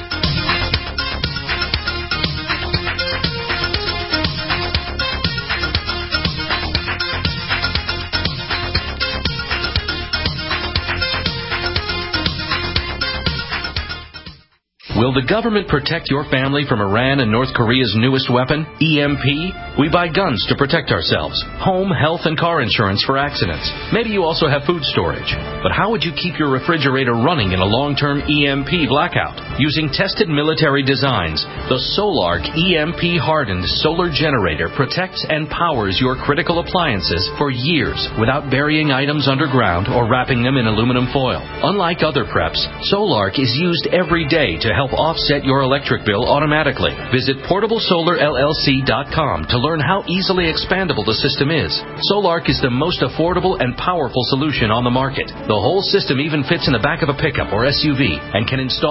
Will the government protect your family from Iran and North Korea's newest weapon, E M P? We buy guns to protect ourselves, home, health, and car insurance for accidents. Maybe you also have food storage. But how would you keep your refrigerator running in a long-term E M P blackout? Using tested military designs, the Solark E M P-hardened solar generator protects and powers your critical appliances for years without burying items underground or wrapping them in aluminum foil. Unlike other preps, Solark is used every day to help offset your electric bill automatically. Visit portable solar L L C dot com to learn how easily expandable the system is. Solark is the most affordable and powerful solution on the market. The whole system even fits in the back of a pickup or S U V and can install in less than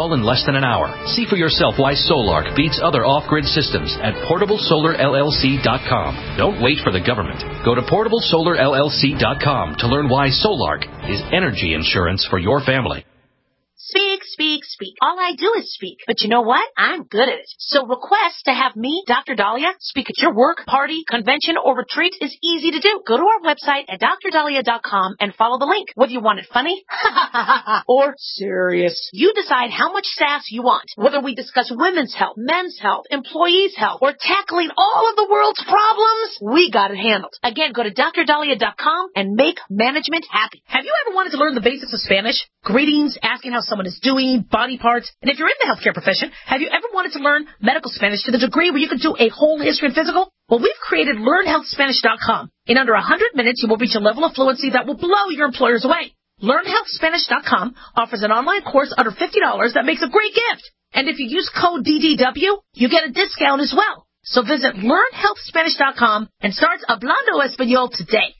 than an hour. See for yourself why Solark beats other off-grid systems at portable solar L L C dot com. Don't wait for the government. Go to portable solar L L C dot com to learn why Solark is energy insurance for your family. Speak, speak, speak. All I do is speak. But you know what? I'm good at it. So request to have me, Doctor Dahlia, speak at your work, party, convention, or retreat is easy to do. Go to our website at dr dahlia dot com and follow the link. Whether you want it funny or serious, you decide how much sass you want. Whether we discuss women's health, men's health, employees' health, or tackling all of the world's problems, we got it handled. Again, go to dr dahlia dot com and make management happy. Have you ever wanted to learn the basics of Spanish? Greetings, asking how someone is doing, body parts. And if you're in the healthcare profession, have you ever wanted to learn medical Spanish to the degree where you could do a whole history and physical? Well, we've created learn health spanish dot com. In under one hundred minutes, you will reach a level of fluency that will blow your employers away. learn health spanish dot com offers an online course under fifty dollars that makes a great gift. And if you use code D D W, you get a discount as well. So visit learn health spanish dot com and start Hablando Español today.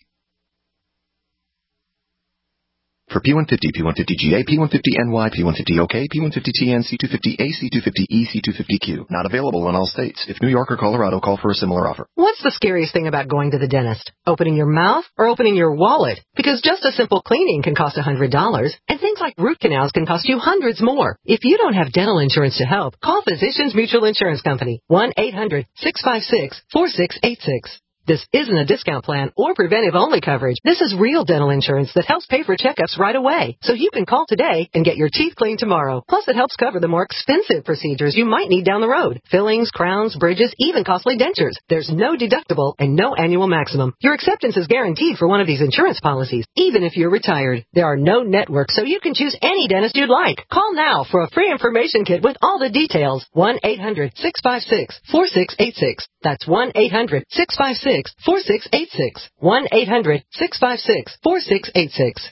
For P one fifty, P one fifty G A, P one fifty N Y, P one fifty O K, P one fifty T N, C two fifty A, C two fifty E, C two fifty Q. Not available in all states. If New York or Colorado, call for a similar offer. What's the scariest thing about going to the dentist? Opening your mouth or opening your wallet? Because just a simple cleaning can cost one hundred dollars, and things like root canals can cost you hundreds more. If you don't have dental insurance to help, call Physicians Mutual Insurance Company, one eight hundred six five six four six eight six. This isn't a discount plan or preventive-only coverage. This is real dental insurance that helps pay for checkups right away. So you can call today and get your teeth cleaned tomorrow. Plus, it helps cover the more expensive procedures you might need down the road. Fillings, crowns, bridges, even costly dentures. There's no deductible and no annual maximum. Your acceptance is guaranteed for one of these insurance policies, even if you're retired. There are no networks, so you can choose any dentist you'd like. Call now for a free information kit with all the details. one eight hundred six five six four six eight six. That's one eight hundred six five six four six eight six. one eight hundred six five six four six eight six.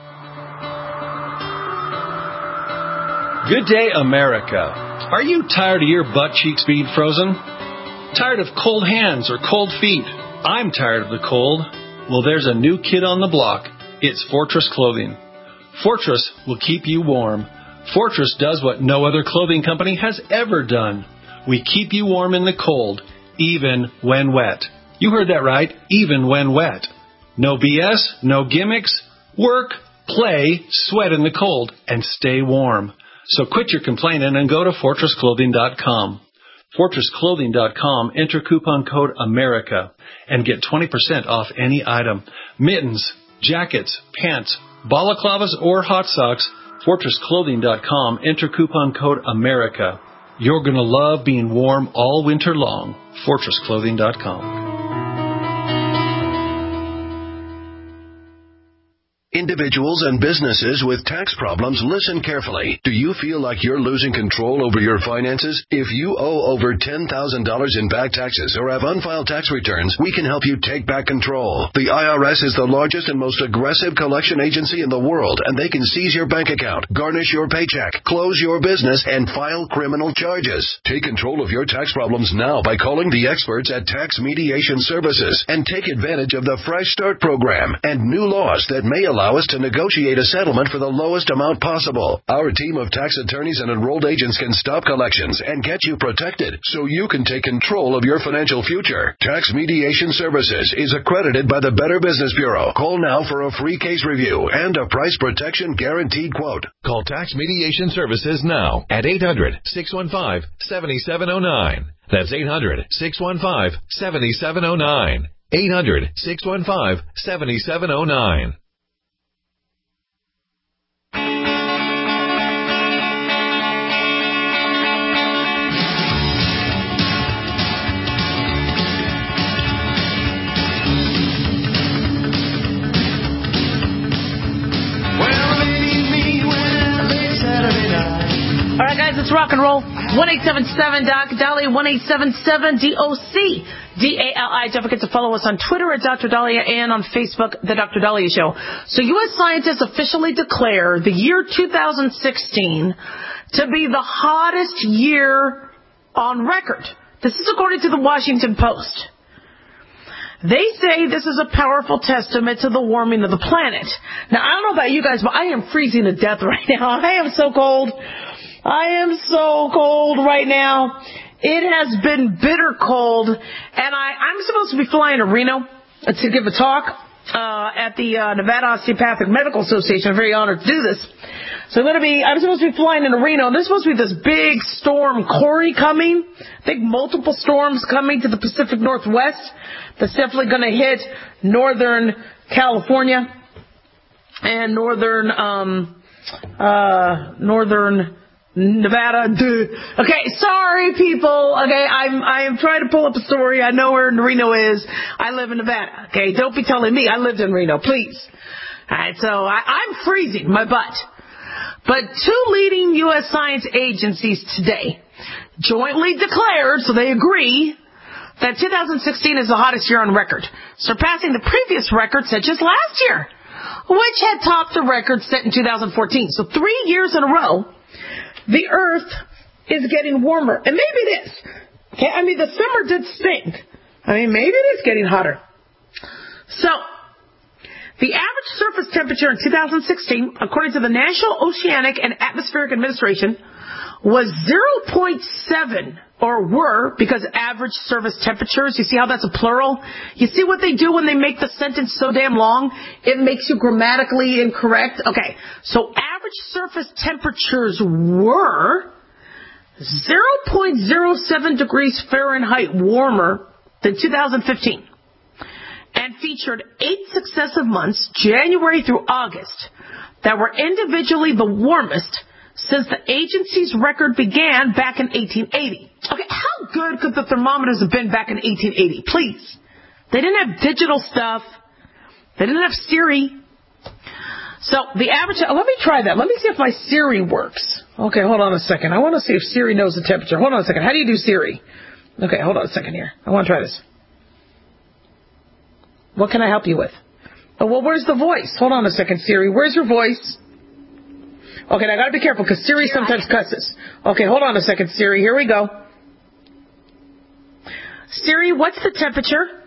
Good day, America. Are you tired of your butt cheeks being frozen? Tired of cold hands or cold feet? I'm tired of the cold. Well, there's a new kid on the block. It's Fortress Clothing. Fortress will keep you warm. Fortress does what no other clothing company has ever done. We keep you warm in the cold, even when wet. You heard that right, even when wet. No B S, no gimmicks. Work, play, sweat in the cold, and stay warm. So quit your complaining and go to fortress clothing dot com. fortress clothing dot com, enter coupon code AMERICA, and get twenty percent off any item. Mittens, jackets, pants, balaclavas, or hot socks, fortress clothing dot com, enter coupon code AMERICA. You're going to love being warm all winter long. fortress clothing dot com. Individuals and businesses with tax problems, listen carefully. Do you feel like you're losing control over your finances? If you owe over ten thousand dollars in back taxes or have unfiled tax returns, we can help you take back control. The I R S is the largest and most aggressive collection agency in the world, and they can seize your bank account, garnish your paycheck, close your business, and file criminal charges. Take control of your tax problems now by calling the experts at Tax Mediation Services and take advantage of the Fresh Start program and new laws that may allow us to negotiate a settlement for the lowest amount possible. Our team of tax attorneys and enrolled agents can stop collections and get you protected so you can take control of your financial future. Tax Mediation Services is accredited by the Better Business Bureau. Call now for a free case review and a price protection guaranteed quote. Call Tax Mediation Services now at eight hundred six one five seven seven zero nine. That's eight hundred six one five seven seven zero nine. eight hundred six one five seven seven zero nine. All right, guys, let's rock and roll. one eight seven seven Doc Dali, one eight seven seven D O C D A L I. Don't forget to follow us on Twitter at Doctor Dahlia and on Facebook, The Doctor Dahlia Show. So U S scientists officially declare the year two thousand sixteen to be the hottest year on record. This is according to the Washington Post. They say this is a powerful testament to the warming of the planet. Now, I don't know about you guys, but I am freezing to death right now. I am so cold. I am so cold right now. It has been bitter cold, and I, I'm supposed to be flying to Reno to give a talk uh, at the uh, Nevada Osteopathic Medical Association. I'm very honored to do this. So I'm going to be, I'm supposed to be flying into Reno, and there's supposed to be this big storm, Corey, coming. I think multiple storms coming to the Pacific Northwest. That's definitely going to hit Northern California and Northern, um, uh, Northern Nevada. Duh. Okay, sorry, people. Okay, I'm I am trying to pull up a story. I know where Reno is. I live in Nevada. Okay, don't be telling me I lived in Reno, please. All right, so I, I'm freezing my butt. But two leading U S science agencies today jointly declared, so they agree, that two thousand sixteen is the hottest year on record, surpassing the previous record set just last year, which had topped the record set in two thousand fourteen. So three years in a row, the Earth is getting warmer. And maybe it is. Okay, I mean, the summer did stink. I mean, maybe it is getting hotter. So, the average surface temperature in two thousand sixteen, according to the National Oceanic and Atmospheric Administration, was zero point seven, or were, because average surface temperatures, you see how that's a plural? You see what they do when they make the sentence so damn long? It makes you grammatically incorrect. Okay, so average surface temperatures were zero point zero seven degrees Fahrenheit warmer than two thousand fifteen. And featured eight successive months, January through August, that were individually the warmest since the agency's record began back in eighteen eighty. Okay, how good could the thermometers have been back in eighteen eighty? Please. They didn't have digital stuff. They didn't have Siri. So the average, oh, let me try that. Let me see if my Siri works. Okay, hold on a second. I want to see if Siri knows the temperature. Hold on a second. How do you do Siri? Okay, hold on a second here. I want to try this. What can I help you with? Oh, well, where's the voice? Hold on a second, Siri. Where's your voice? Okay, now I gotta be careful because Siri sometimes cusses. Okay, hold on a second, Siri. Here we go. Siri, what's the temperature?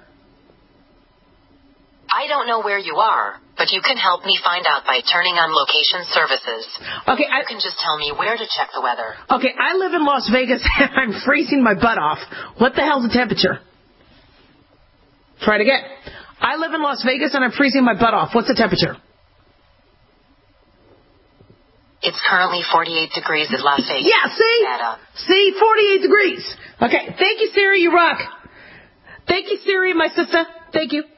I don't know where you are, but you can help me find out by turning on location services. Okay, I, you can just tell me where to check the weather. Okay, I live in Las Vegas and I'm freezing my butt off. What the hell's the temperature? Try it again. I live in Las Vegas and I'm freezing my butt off. What's the temperature? It's currently forty-eight degrees in Las Vegas. Yeah, see? Nevada. See, forty-eight degrees. Okay, thank you, Siri. You rock. Thank you, Siri, my sister. Thank you.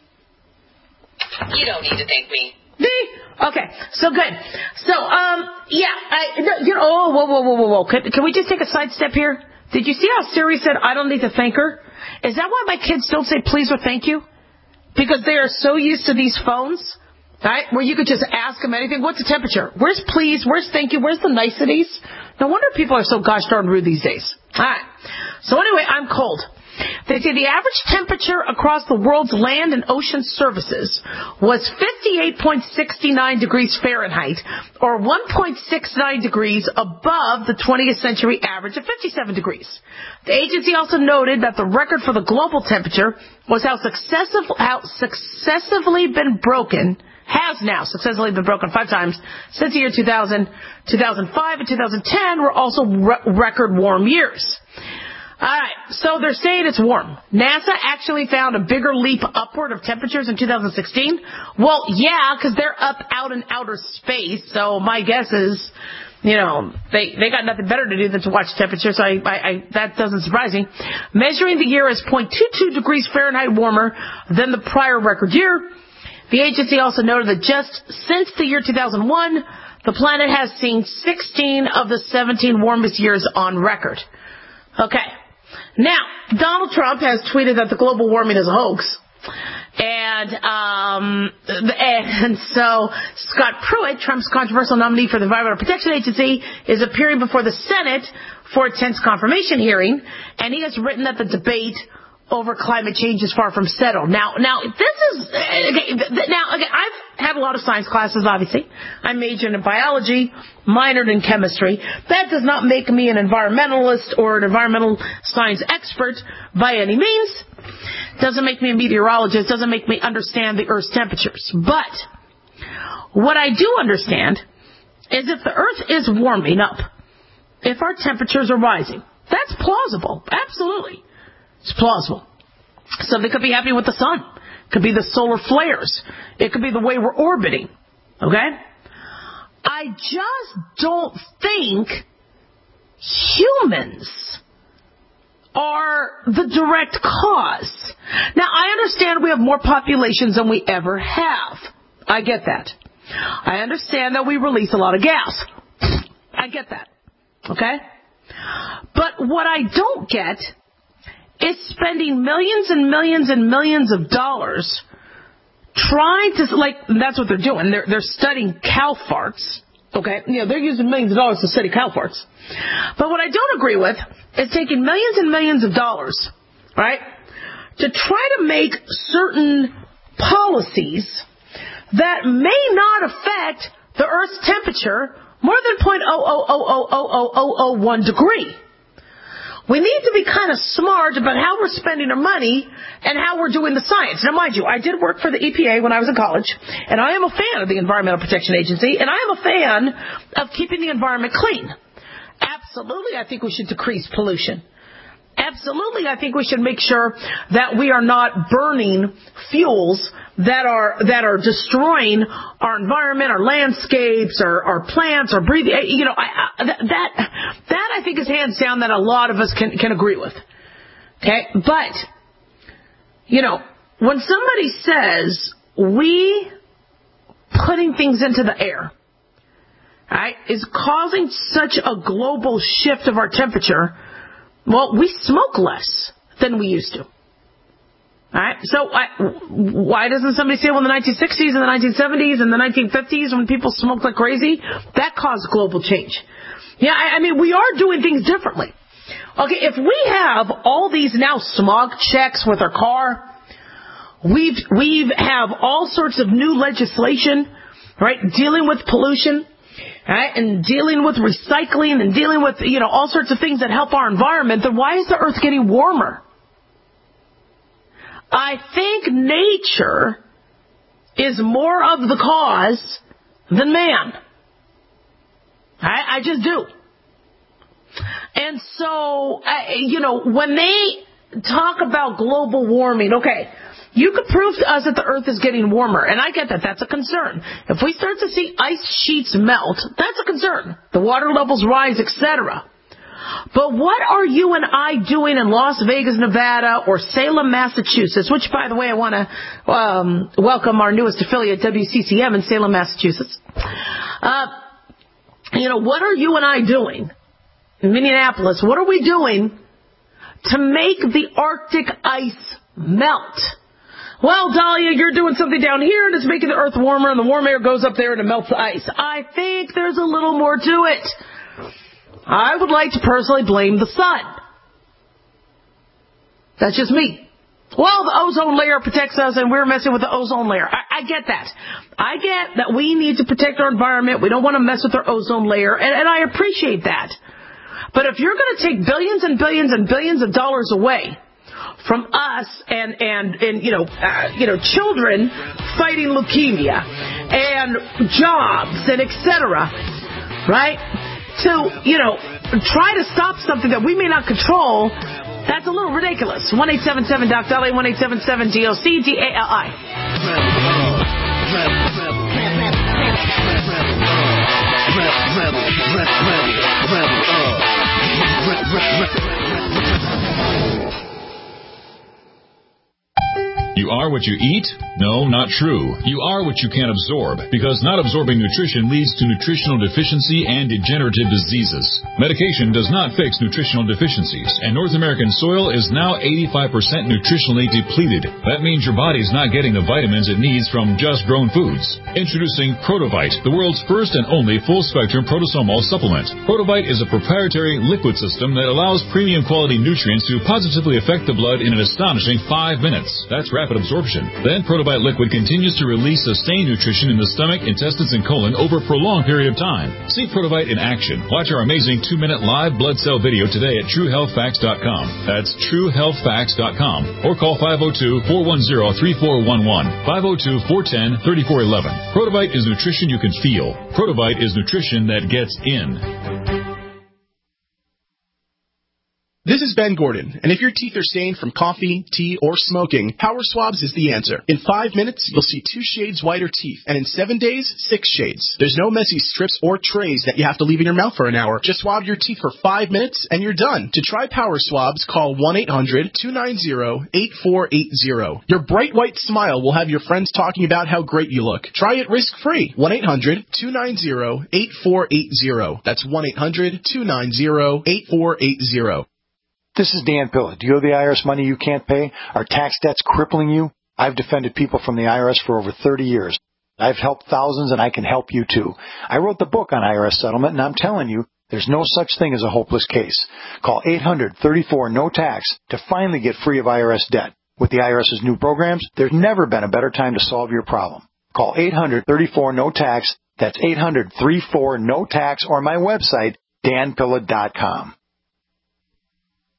You don't need to thank me. See? Okay, so good. So, um, yeah, I, you know, oh, whoa, whoa, whoa, whoa, whoa. Can, can we just take a side step here? Did you see how Siri said, I don't need to thank her? Is that why my kids don't say please or thank you? Because they are so used to these phones, right, where you could just ask them anything. What's the temperature? Where's please? Where's thank you? Where's the niceties? No wonder people are so gosh darn rude these days. All right. So anyway, I'm cold. They say the average temperature across the world's land and ocean surfaces was fifty-eight point six nine degrees Fahrenheit, or one point six nine degrees above the twentieth century average of fifty-seven degrees. The agency also noted that the record for the global temperature was how, successive, how successively been broken, has now successfully been broken five times since the year two thousand. two thousand five and two thousand ten were also re- record warm years. All right, so they're saying it's warm. NASA actually found a bigger leap upward of temperatures in two thousand sixteen. Well, yeah, because they're up out in outer space, so my guess is, you know, they, they got nothing better to do than to watch temperatures, so I, I, I, that doesn't surprise me. Measuring the year as zero point two two degrees Fahrenheit warmer than the prior record year. The agency also noted that just since the year two thousand one, the planet has seen sixteen of the seventeen warmest years on record. Okay. Now, Donald Trump has tweeted that the global warming is a hoax. And, um, and so Scott Pruitt, Trump's controversial nominee for the Environmental Protection Agency, is appearing before the Senate for a tense confirmation hearing. And he has written that the debate over climate change is far from settled. Now, now this is okay, now again. I've had a lot of science classes. Obviously, I majored in biology, minored in chemistry. That does not make me an environmentalist or an environmental science expert by any means. Doesn't make me a meteorologist. Doesn't make me understand the Earth's temperatures. But what I do understand is if the Earth is warming up, if our temperatures are rising. That's plausible. Absolutely. It's plausible. Something could be happening with the sun. It could be the solar flares. It could be the way we're orbiting. Okay? I just don't think humans are the direct cause. Now, I understand we have more populations than we ever have. I get that. I understand that we release a lot of gas. I get that. Okay? But what I don't get is spending millions and millions and millions of dollars trying to, like, that's what they're doing. They're, they're studying cow farts. Okay? You know, they're using millions of dollars to study cow farts. But what I don't agree with is taking millions and millions of dollars, right, to try to make certain policies that may not affect the Earth's temperature more than zero point zero zero zero zero zero zero zero one degree. We need to be kind of smart about how we're spending our money and how we're doing the science. Now, mind you, I did work for the E P A when I was in college, and I am a fan of the Environmental Protection Agency, and I am a fan of keeping the environment clean. Absolutely, I think we should decrease pollution. Absolutely, I think we should make sure that we are not burning fuels that are that are destroying our environment, our landscapes, our, our plants, our breathing. You know, I, I, that that I think is hands down that a lot of us can can agree with. Okay, but you know, when somebody says we putting things into the air, right, is causing such a global shift of our temperature. Well, we smoke less than we used to. All right? So I, why doesn't somebody say, well, in the nineteen sixties and the nineteen seventies and the nineteen fifties when people smoked like crazy, that caused global change? Yeah, I, I mean, we are doing things differently. Okay, if we have all these now smog checks with our car, we've, we've have all sorts of new legislation, right, dealing with pollution. Right, and dealing with recycling and dealing with, you know, all sorts of things that help our environment, then why is the Earth getting warmer? I think nature is more of the cause than man. I, I just do. And so, I, you know, when they talk about global warming, okay, you could prove to us that the Earth is getting warmer, and I get that. That's a concern. If we start to see ice sheets melt, that's a concern. The water levels rise, et cetera. But what are you and I doing in Las Vegas, Nevada, or Salem, Massachusetts, which, by the way, I want to um, welcome our newest affiliate, W C C M, in Salem, Massachusetts. Uh, you know, what are you and I doing in Minneapolis? What are we doing to make the Arctic ice melt? Well, Dahlia, you're doing something down here and it's making the Earth warmer, and the warm air goes up there and it melts the ice. I think there's a little more to it. I would like to personally blame the sun. That's just me. Well, the ozone layer protects us and we're messing with the ozone layer. I, I get that. I get that we need to protect our environment. We don't want to mess with our ozone layer, and, and I appreciate that. But if you're going to take billions and billions and billions of dollars away from us and, and, and you know, uh, you know, children fighting leukemia and jobs and et cetera, right? To, you know, try to stop something that we may not control, that's a little ridiculous. one eight seven seven doc Dolly, one eight seven seven D O C D A L I. You are what you eat? No, not true. You are what you can absorb, because not absorbing nutrition leads to nutritional deficiency and degenerative diseases. Medication does not fix nutritional deficiencies, and North American soil is now eighty-five percent nutritionally depleted. That means your body's not getting the vitamins it needs from just grown foods. Introducing Protovite, the world's first and only full-spectrum protosomal supplement. Protovite is a proprietary liquid system that allows premium quality nutrients to positively affect the blood in an astonishing five minutes. That's rapid absorption. Then Protovite liquid continues to release sustained nutrition in the stomach, intestines, and colon over a prolonged period of time. See Protovite in action. Watch our amazing two-minute live blood cell video today at true health facts dot com. That's true health facts dot com. Or call five oh two, four one zero, three four one one, five oh two, four one zero, three four one one. Protovite is nutrition you can feel. Protovite is nutrition that gets in. This is Ben Gordon, and if your teeth are stained from coffee, tea, or smoking, Power Swabs is the answer. In five minutes, you'll see two shades whiter teeth, and in seven days, six shades. There's no messy strips or trays that you have to leave in your mouth for an hour. Just swab your teeth for five minutes, and you're done. To try Power Swabs, call one eight hundred two nine zero eight four eight zero. Your bright white smile will have your friends talking about how great you look. Try it risk-free. one eight hundred two nine zero eight four eight zero. That's one eight hundred two nine zero eight four eight zero. This is Dan Pilla. Do you owe the I R S money you can't pay? Are tax debts crippling you? I've defended people from the I R S for over thirty years. I've helped thousands, and I can help you too. I wrote the book on I R S settlement, and I'm telling you, there's no such thing as a hopeless case. Call eight hundred thirty-four no tax to finally get free of I R S debt. With the IRS's new programs, there's never been a better time to solve your problem. Call eight hundred thirty-four no tax. That's eight hundred thirty-four no tax, or my website, dan pilla dot com.